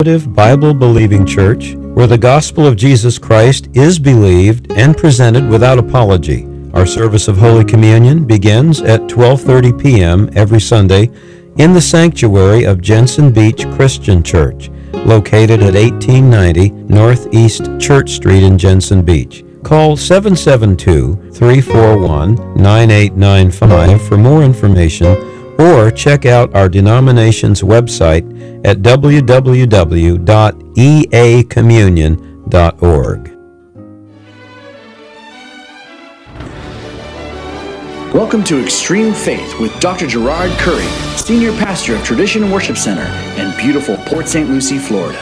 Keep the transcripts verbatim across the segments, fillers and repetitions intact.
Bible-believing church where the gospel of Jesus Christ is believed and presented without apology. Our service of Holy Communion begins at twelve thirty p.m. every Sunday in the sanctuary of Jensen Beach Christian Church, located at eighteen ninety Northeast Church Street in Jensen Beach. Call seven seven two, three four one, nine eight nine five for more information, or check out our denomination's website at w w w dot e a communion dot org. Welcome to Extreme Faith with Doctor Gerard Curry, Senior Pastor of Tradition Worship Center in beautiful Port Saint Lucie, Florida.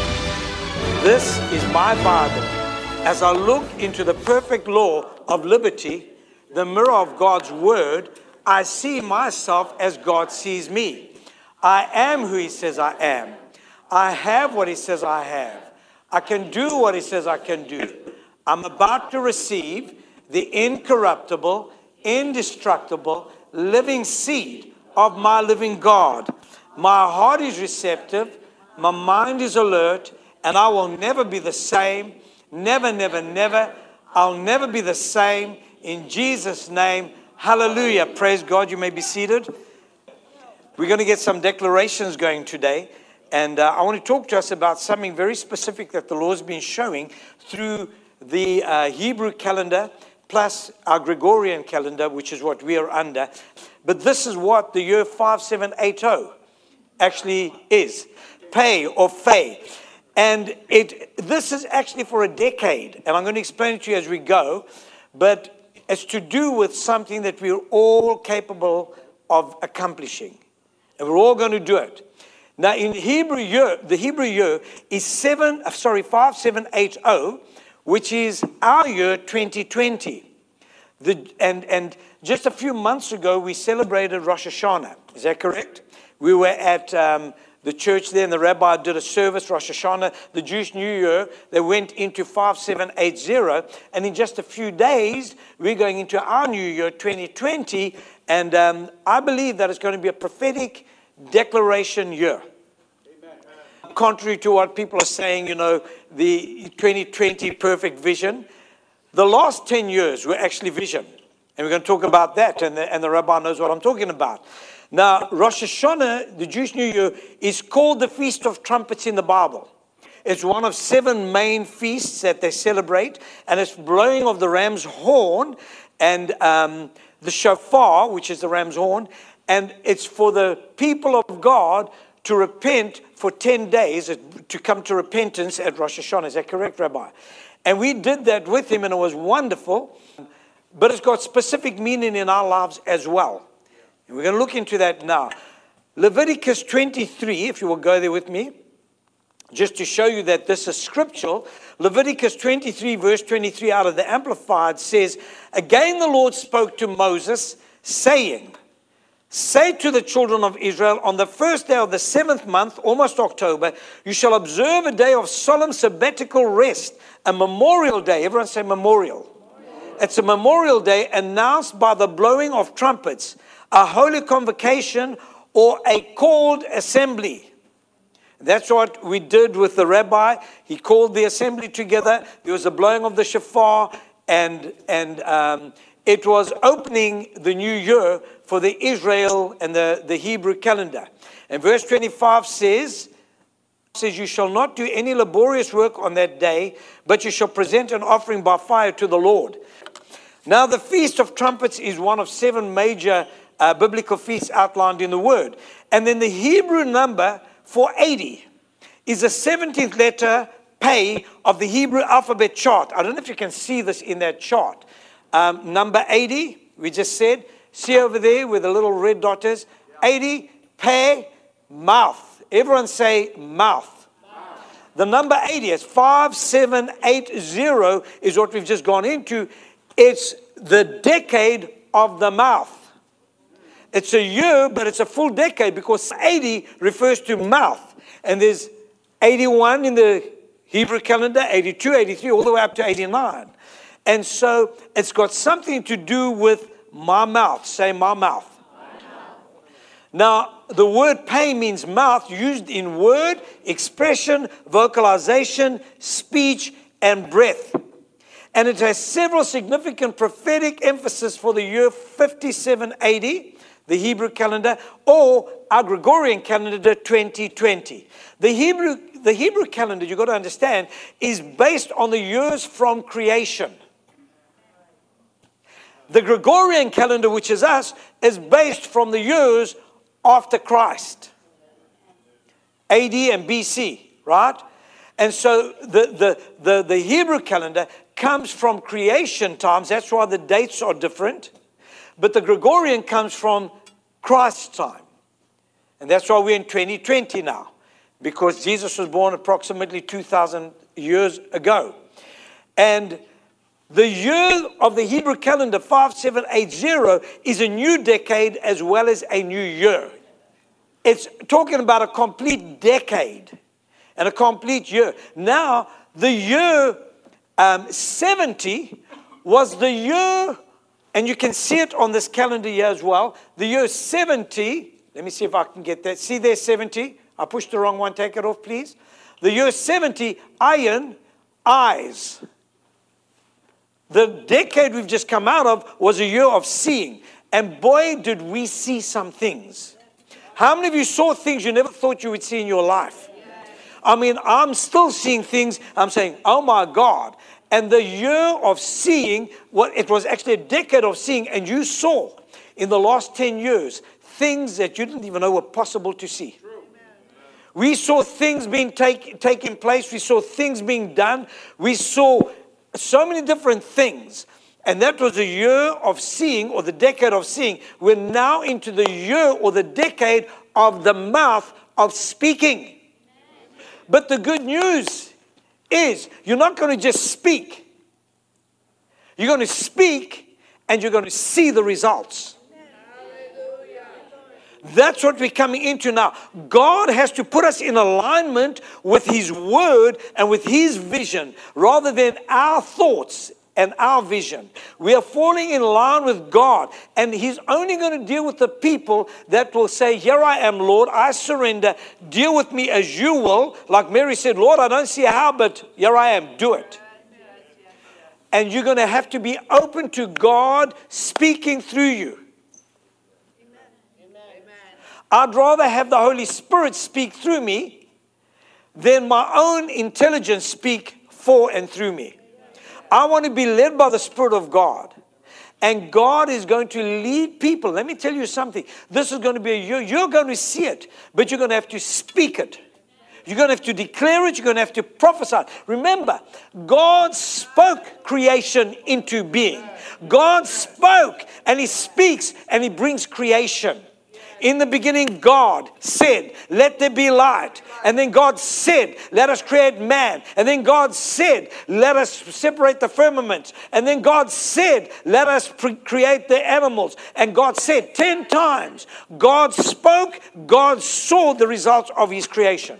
This is my Bible. As I look into the perfect law of liberty, the mirror of God's Word, I see myself as God sees me. I am who He says I am. I have what He says I have. I can do what He says I can do. I'm about to receive the incorruptible, indestructible, living seed of my living God. My heart is receptive, my mind is alert, and I will never be the same. Never, never, never. I'll never be the same. In Jesus' name, hallelujah. Praise God. You may be seated. We're going to get some declarations going today. And uh, I want to talk to us about something very specific that the Lord's been showing through the uh, Hebrew calendar plus our Gregorian calendar, which is what we are under. But this is what the year five seven eight zero actually is. Pei or Fei. And it this is actually for a decade. And I'm going to explain it to you as we go. But it's to do with something that we're all capable of accomplishing. And we're all going to do it. Now, in Hebrew year, the Hebrew year is seven, sorry, five seven eight zero, which is our year twenty twenty. The, and, and just a few months ago, we celebrated Rosh Hashanah. Is that correct? We were at um, the church there, and the rabbi did a service, Rosh Hashanah, the Jewish New Year. They went into five seven eight zero, and in just a few days, we're going into our New Year, twenty twenty, and um, I believe that it's going to be a prophetic declaration year. Amen. Contrary to what people are saying, you know, the twenty twenty perfect vision, the last ten years were actually vision, and we're going to talk about that, and the, and the rabbi knows what I'm talking about. Now, Rosh Hashanah, the Jewish New Year, is called the Feast of Trumpets in the Bible. It's one of seven main feasts that they celebrate, and it's blowing of the ram's horn and um, the shofar, which is the ram's horn, and it's for the people of God to repent for ten days, to come to repentance at Rosh Hashanah. Is that correct, Rabbi? And we did that with him, and it was wonderful, but it's got specific meaning in our lives as well. And we're going to look into that now. Leviticus twenty-three, if you will go there with me, just to show you that this is scriptural. Leviticus twenty-three, verse twenty-three out of the Amplified says, "Again the Lord spoke to Moses, saying, say to the children of Israel, on the first day of the seventh month, almost October, you shall observe a day of solemn sabbatical rest, a memorial day." Everyone say memorial. Memorial. It's a memorial day announced by the blowing of trumpets, a holy convocation, or a called assembly. That's what we did with the rabbi. He called the assembly together. There was a blowing of the shofar, and and um, it was opening the new year for the Israel and the, the Hebrew calendar. And verse twenty-five says, says, "You shall not do any laborious work on that day, but you shall present an offering by fire to the Lord." Now, the Feast of Trumpets is one of seven major uh, biblical feasts outlined in the Word. And then the Hebrew number for eighty is the seventeenth letter, Pei, of the Hebrew alphabet chart. I don't know if you can see this in that chart. Um, number eighty, we just said. See over there where the little red dot is? eighty, Pei, mouth. Everyone say mouth. The number eighty is five seven eight zero is what we've just gone into. It's the decade of the mouth. It's a year, but it's a full decade because eighty refers to mouth. And there's eighty-one in the Hebrew calendar, eighty-two, eighty-three, all the way up to eighty-nine. And so it's got something to do with my mouth. Say my mouth. My mouth. Now, the word pain means mouth, used in word, expression, vocalization, speech, and breath. And it has several significant prophetic emphasis for the year fifty-seven A D, the Hebrew calendar, or our Gregorian calendar twenty twenty. The Hebrew, the Hebrew calendar, you've got to understand, is based on the years from creation. The Gregorian calendar, which is us, is based from the years after Christ, A D and B C, right? And so the, the, the, the Hebrew calendar comes from creation times. That's why the dates are different. But the Gregorian comes from Christ's time. And that's why we're in twenty twenty now, because Jesus was born approximately two thousand years ago. And the year of the Hebrew calendar, five seven eight zero, is a new decade as well as a new year. It's talking about a complete decade and a complete year. Now, the year um, seventy was the year, and you can see it on this calendar year as well, the year seventy, let me see if I can get that. See there, seventy. I pushed the wrong one. Take it off, please. The year seventy, iron, eyes. The decade we've just come out of was a year of seeing. And boy, did we see some things. How many of you saw things you never thought you would see in your life? I mean, I'm still seeing things. I'm saying, oh my God. And the year of seeing, well, it was actually a decade of seeing. And you saw in the last ten years, things that you didn't even know were possible to see. We saw things being take, taking place. We saw things being done. We saw so many different things. And that was a year of seeing, or the decade of seeing. We're now into the year or the decade of the mouth of speaking. But the good news is you're not going to just speak. You're going to speak and you're going to see the results. That's what we're coming into now. God has to put us in alignment with His Word and with His vision rather than our thoughts and our vision. We are falling in line with God, and He's only going to deal with the people that will say, here I am, Lord, I surrender. Deal with me as you will. Like Mary said, Lord, I don't see how, but here I am. Do it. And you're going to have to be open to God speaking through you. I'd rather have the Holy Spirit speak through me than my own intelligence speak for and through me. I want to be led by the Spirit of God. And God is going to lead people. Let me tell you something. This is going to be a year. You're going to see it, but you're going to have to speak it. You're going to have to declare it. You're going to have to prophesy. Remember, God spoke creation into being. God spoke, and He speaks, and He brings creation. In the beginning, God said, let there be light. And then God said, let us create man. And then God said, let us separate the firmament. And then God said, let us pre- create the animals. And God said ten times, God spoke, God saw the results of His creation.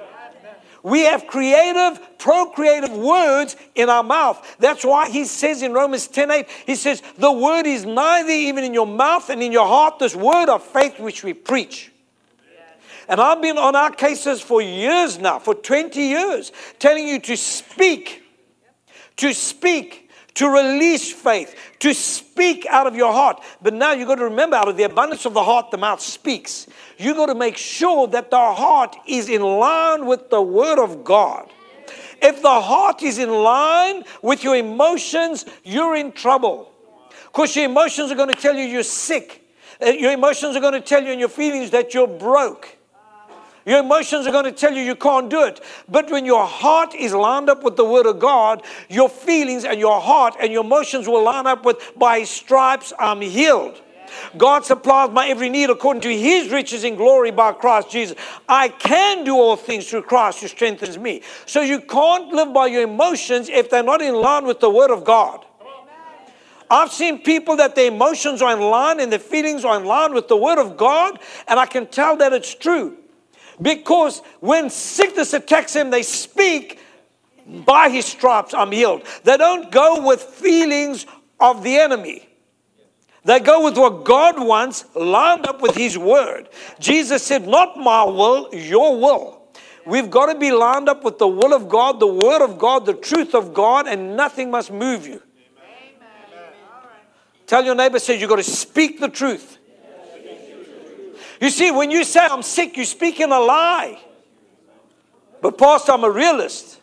We have creative, procreative words in our mouth. That's why He says in Romans ten eight, He says, the word is neither even in your mouth and in your heart, this word of faith which we preach. And I've been on our cases for years now, for twenty years, telling you to speak, to speak, to release faith, to speak out of your heart. But now you've got to remember, out of the abundance of the heart, the mouth speaks. You've got to make sure that the heart is in line with the Word of God. If the heart is in line with your emotions, you're in trouble. Because your emotions are going to tell you you're sick. Your emotions are going to tell you in your feelings that you're broke. Your emotions are going to tell you you can't do it. But when your heart is lined up with the Word of God, your feelings and your heart and your emotions will line up with, by His stripes I'm healed. God supplies my every need according to His riches in glory by Christ Jesus. I can do all things through Christ who strengthens me. So you can't live by your emotions if they're not in line with the Word of God. I've seen people that their emotions are in line and their feelings are in line with the Word of God, and I can tell that it's true. Because when sickness attacks them, they speak, by His stripes I'm healed. They don't go with feelings of the enemy. They go with what God wants, lined up with His word. Jesus said, not my will, your will. We've got to be lined up with the will of God, the word of God, the truth of God, and nothing must move you. Amen. Tell your neighbor, say, you've got to speak the truth. You see, when you say, I'm sick, you're speaking a lie. But Pastor, I'm a realist.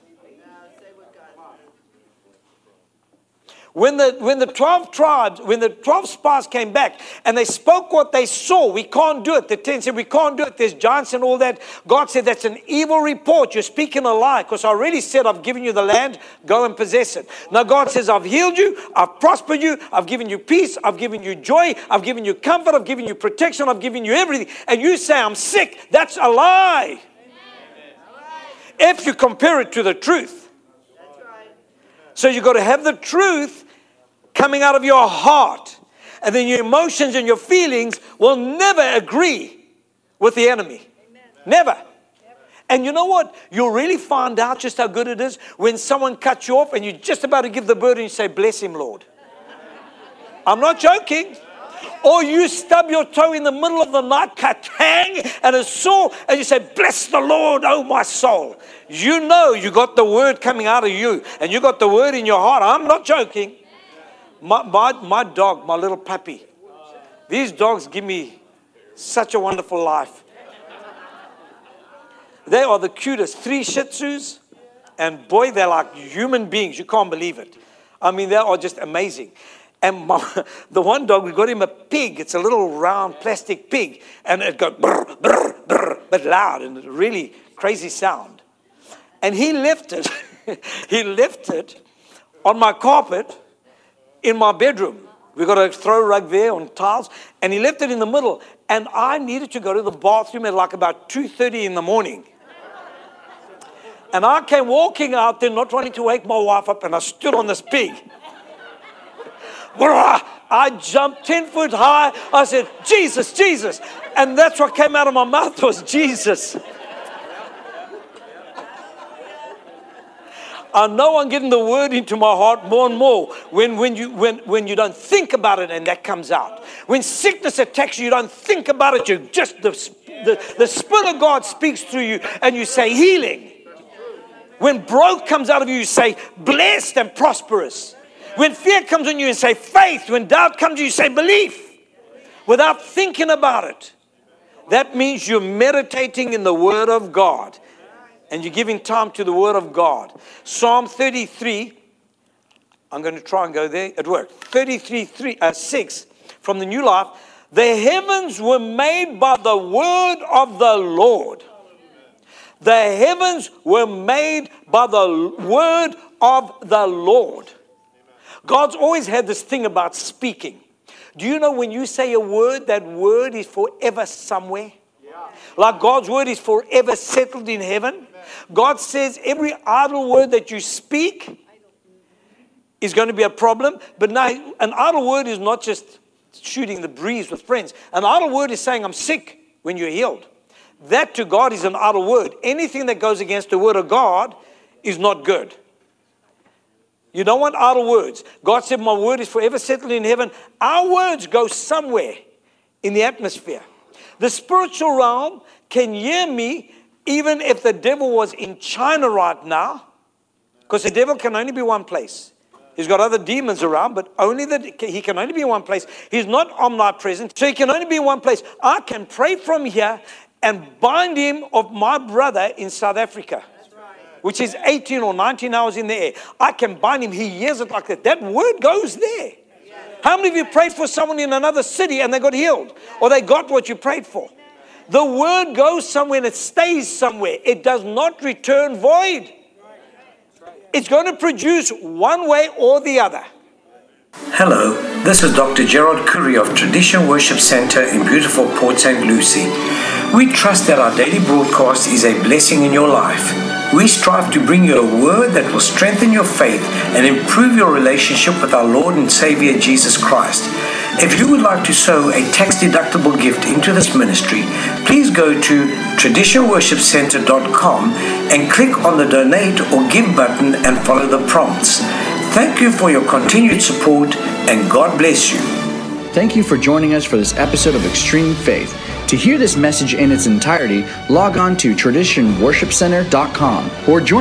When the, when the twelve tribes, when the twelve spies came back and they spoke what they saw, we can't do it. The ten said, we can't do it. There's giants and all that. God said, that's an evil report. You're speaking a lie, because I already said, I've given you the land. Go and possess it. Now God says, I've healed you. I've prospered you. I've given you peace. I've given you joy. I've given you comfort. I've given you protection. I've given you everything. And you say, I'm sick. That's a lie. If you compare it to the truth. So you've got to have the truth coming out of your heart. And then your emotions and your feelings will never agree with the enemy. Amen. Never. And you know what? You'll really find out just how good it is when someone cuts you off and you're just about to give the bird and you say, bless him, Lord. I'm not joking. Or you stub your toe in the middle of the night, ka-tang, and it's sore, and you say, bless the Lord, oh my soul. You know you got the word coming out of you, and you got the word in your heart. I'm not joking. My, my, my dog, my little puppy, these dogs give me such a wonderful life. They are the cutest. Three Shih Tzus, and boy, they're like human beings. You can't believe it. I mean, they are just amazing. And my, the one dog, we got him a pig. It's a little round plastic pig. And it goes brr, brr, brr, but loud and a really crazy sound. And he left it, he left it on my carpet in my bedroom. We got a throw rug there on tiles. And he left it in the middle. And I needed to go to the bathroom at like about two thirty in the morning. And I came walking out there, not wanting to wake my wife up. And I stood on this pig. I jumped ten foot high. I said, Jesus, Jesus. And that's what came out of my mouth was Jesus. I know I'm getting the word into my heart more and more when, when, you, when, when you don't think about it and that comes out. When sickness attacks you, you don't think about it. You just the, the, the Spirit of God speaks through you and you say healing. When broke comes out of you, you say blessed and prosperous. When fear comes on you, you say faith. When doubt comes to you, you say belief. Without thinking about it. That means you're meditating in the Word of God. And you're giving time to the Word of God. Psalm thirty-three. I'm going to try and go there. It worked. thirty-three, three, uh, six from the New Life. The heavens were made by the word of the Lord. The heavens were made by the word of the Lord. God's always had this thing about speaking. Do you know when you say a word, that word is forever somewhere? Yeah. Like God's word is forever settled in heaven. Amen. God says every idle word that you speak is going to be a problem. But now, an idle word is not just shooting the breeze with friends. An idle word is saying, I'm sick when you're healed. That to God is an idle word. Anything that goes against the word of God is not good. You don't want idle words. God said, my word is forever settled in heaven. Our words go somewhere in the atmosphere. The spiritual realm can hear me even if the devil was in China right now. Because the devil can only be one place. He's got other demons around, but only that he can only be in one place. He's not omnipresent, so he can only be in one place. I can pray from here and bind him of my brother in South Africa. Which is eighteen or nineteen hours in the air. I can bind him. He hears it like that. That word goes there. How many of you prayed for someone in another city and they got healed? Or they got what you prayed for? The word goes somewhere and it stays somewhere. It does not return void. It's going to produce one way or the other. Hello, this is Doctor Gerard Curry of Tradition Worship Center in beautiful Port Saint Lucie. We trust that our daily broadcast is a blessing in your life. We strive to bring you a word that will strengthen your faith and improve your relationship with our Lord and Savior Jesus Christ. If you would like to sow a tax-deductible gift into this ministry, please go to tradition worship center dot com and click on the donate or give button and follow the prompts. Thank you for your continued support and God bless you. Thank you for joining us for this episode of Extreme Faith. To hear this message in its entirety, log on to tradition worship center dot com or join